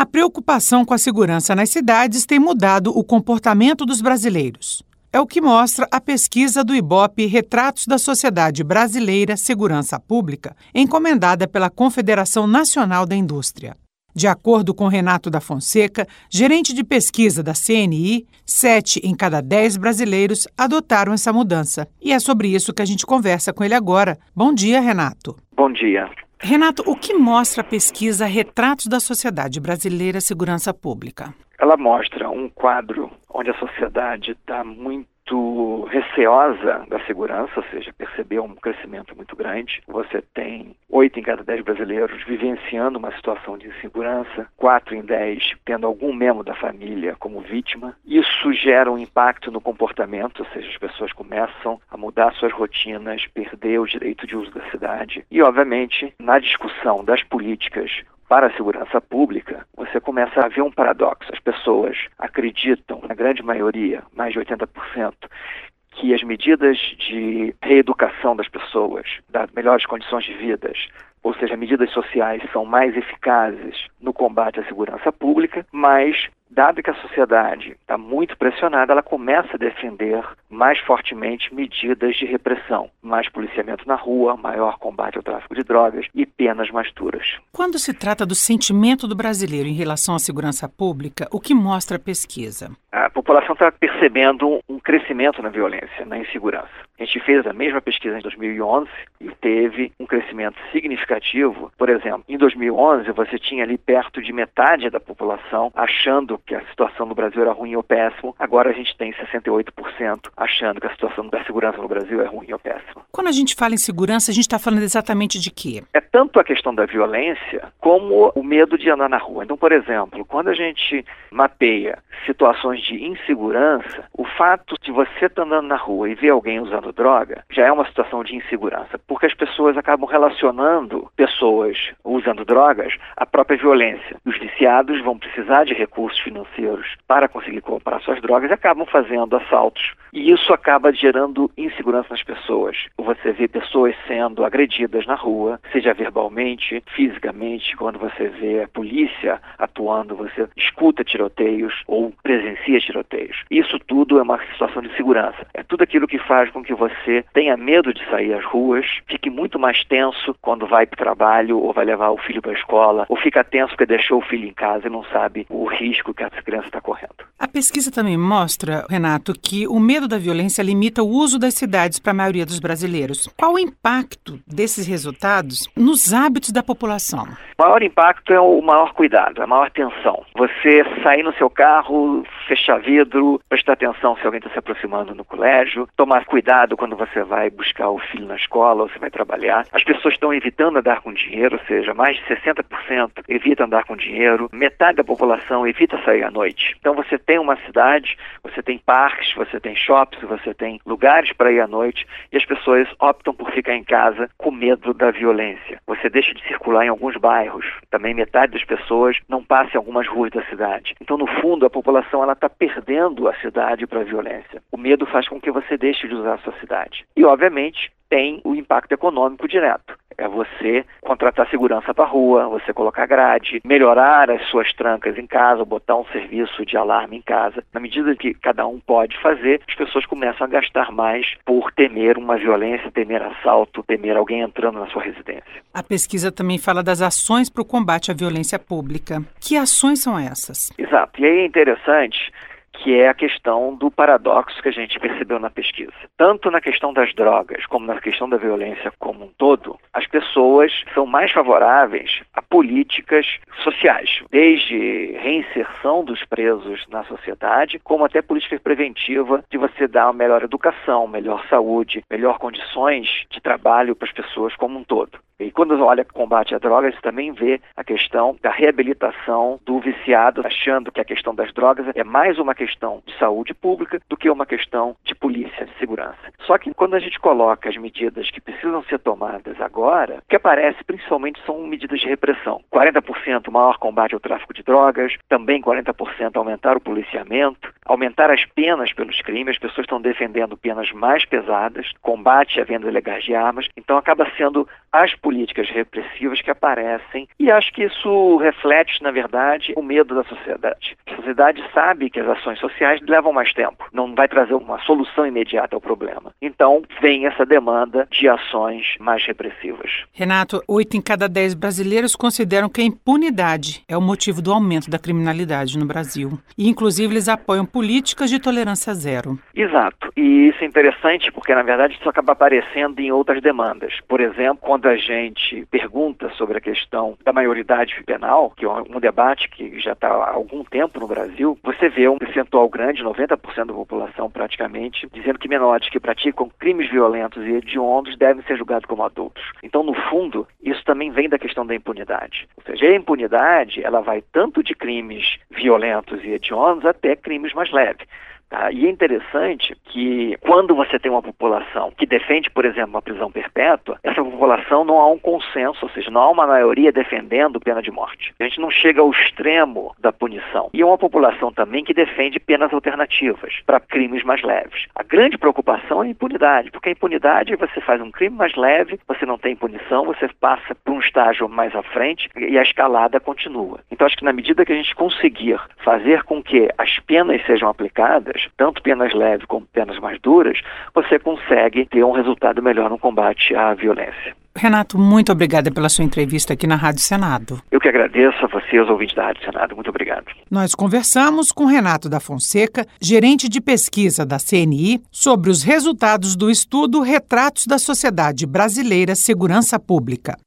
A preocupação com a segurança nas cidades tem mudado o comportamento dos brasileiros. É o que mostra a pesquisa do Ibope Retratos da Sociedade Brasileira Segurança Pública, encomendada pela Confederação Nacional da Indústria. De acordo com Renato da Fonseca, gerente de pesquisa da CNI, 7 em cada 10 brasileiros adotaram essa mudança. E é sobre isso que a gente conversa com ele agora. Bom dia, Renato. Bom dia. Renato, o que mostra a pesquisa Retratos da Sociedade Brasileira Segurança Pública? Ela mostra um quadro onde a sociedade está muito receosa da segurança, ou seja, percebeu um crescimento muito grande. Você tem 8 em cada 10 brasileiros vivenciando uma situação de insegurança, 4 em 10 tendo algum membro da família como vítima. Isso gera um impacto no comportamento, ou seja, as pessoas começam a mudar suas rotinas, perder o direito de uso da cidade. E, obviamente, na discussão das políticas para a segurança pública, você começa a ver um paradoxo. As pessoas acreditam, na grande maioria, mais de 80%, que as medidas de reeducação das pessoas, das melhores condições de vida, ou seja, medidas sociais, são mais eficazes no combate à segurança pública, mas, dado que a sociedade está muito pressionada, ela começa a defender mais fortemente medidas de repressão, mais policiamento na rua, maior combate ao tráfico de drogas e penas mais duras. Quando se trata do sentimento do brasileiro em relação à segurança pública, o que mostra a pesquisa? A população está percebendo um crescimento na violência, na insegurança. A gente fez a mesma pesquisa em 2011 e teve um crescimento significativo. Por exemplo, em 2011 você tinha ali perto de metade da população achando que a situação no Brasil era ruim ou péssima. Agora a gente tem 68% achando que a situação da segurança no Brasil é ruim ou péssima. Quando a gente fala em segurança, a gente está falando exatamente de quê? É tanto a questão da violência como o medo de andar na rua. Então, por exemplo, quando a gente mapeia situações de insegurança, o fato de você estar andando na rua e ver alguém usando droga já é uma situação de insegurança, porque as pessoas acabam relacionando pessoas usando drogas à própria violência. Os viciados vão precisar de recursos financeiros para conseguir comprar suas drogas e acabam fazendo assaltos. E isso acaba gerando insegurança nas pessoas. Você vê pessoas sendo agredidas na rua, seja verbalmente, fisicamente, quando você vê a polícia atuando, você escuta tiroteios ou presencia tiroteios. Isso tudo é uma situação de segurança. É tudo aquilo que faz com que você tenha medo de sair às ruas, fique muito mais tenso quando vai para o trabalho ou vai levar o filho para a escola, ou fica tenso porque deixou o filho em casa e não sabe o risco que essa criança está correndo. A pesquisa também mostra, Renato, que o medo da violência limita o uso das cidades para a maioria dos brasileiros. Qual o impacto desses resultados nos hábitos da população? O maior impacto é o maior cuidado, a maior atenção. Você sair no seu carro, fechar vidro, prestar atenção se alguém está se aproximando no colégio, tomar cuidado quando você vai buscar o filho na escola ou você vai trabalhar. As pessoas estão evitando andar com dinheiro, ou seja, mais de 60% evita andar com dinheiro, metade da população evita sair à noite. Então você tem uma cidade, você tem parques, você tem shoppings, você tem lugares para ir à noite e as pessoas optam por ficar em casa com medo da violência. Você deixa de circular em alguns bairros, também metade das pessoas não passa em algumas ruas da cidade. Então, no fundo, a população está perdendo a cidade para a violência. O medo faz com que você deixe de usar a sua cidade. E, obviamente, tem o impacto econômico direto. É você contratar segurança para a rua, você colocar grade, melhorar as suas trancas em casa, botar um serviço de alarme em casa. Na medida que cada um pode fazer, as pessoas começam a gastar mais por temer uma violência, temer assalto, temer alguém entrando na sua residência. A pesquisa também fala das ações para o combate à violência pública. Que ações são essas? Exato. E aí é interessante que é a questão do paradoxo que a gente percebeu na pesquisa. Tanto na questão das drogas como na questão da violência como um todo, as pessoas são mais favoráveis a políticas sociais, desde reinserção dos presos na sociedade, como até política preventiva de você dar uma melhor educação, melhor saúde, melhor condições de trabalho para as pessoas como um todo. E quando olha combate à drogas, você também vê a questão da reabilitação do viciado, achando que a questão das drogas é mais uma questão de saúde pública do que uma questão de polícia, de segurança. Só que quando a gente coloca as medidas que precisam ser tomadas agora, o que aparece principalmente são medidas de repressão. 40% maior combate ao tráfico de drogas, também 40% aumentar o policiamento, aumentar as penas pelos crimes, as pessoas estão defendendo penas mais pesadas, combate à venda ilegal de armas, então acaba sendo as políticas repressivas que aparecem, e acho que isso reflete, na verdade, o medo da sociedade. A sociedade sabe que as ações sociais levam mais tempo, não vai trazer uma solução imediata ao problema. Então, vem essa demanda de ações mais repressivas. Renato, 8 em cada 10 brasileiros consideram que a impunidade é o motivo do aumento da criminalidade no Brasil. E, inclusive, eles apoiam políticas de tolerância zero. Exato. E isso é interessante porque, na verdade, isso acaba aparecendo em outras demandas. Por exemplo, quando a gente pergunta sobre a questão da maioridade penal, que é um debate que já está há algum tempo no Brasil, você vê um percentual grande, 90% da população praticamente, dizendo que menores que praticam crimes violentos e hediondos devem ser julgados como adultos. Então, no fundo, isso também vem da questão da impunidade. Ou seja, a impunidade, ela vai tanto de crimes violentos e hediondos até crimes mais leves. E é interessante que quando você tem uma população que defende, por exemplo, uma prisão perpétua, essa população não há um consenso, ou seja, não há uma maioria defendendo pena de morte. A gente não chega ao extremo da punição. E é uma população também que defende penas alternativas para crimes mais leves. A grande preocupação é a impunidade, porque a impunidade, você faz um crime mais leve, você não tem punição, você passa por um estágio mais à frente e a escalada continua. Então, acho que na medida que a gente conseguir fazer com que as penas sejam aplicadas, tanto penas leves como penas mais duras, você consegue ter um resultado melhor no combate à violência. Renato, muito obrigada pela sua entrevista aqui na Rádio Senado. Eu que agradeço a você, os ouvintes da Rádio Senado. Muito obrigado. Nós conversamos com Renato da Fonseca, gerente de pesquisa da CNI, sobre os resultados do estudo Retratos da Sociedade Brasileira Segurança Pública.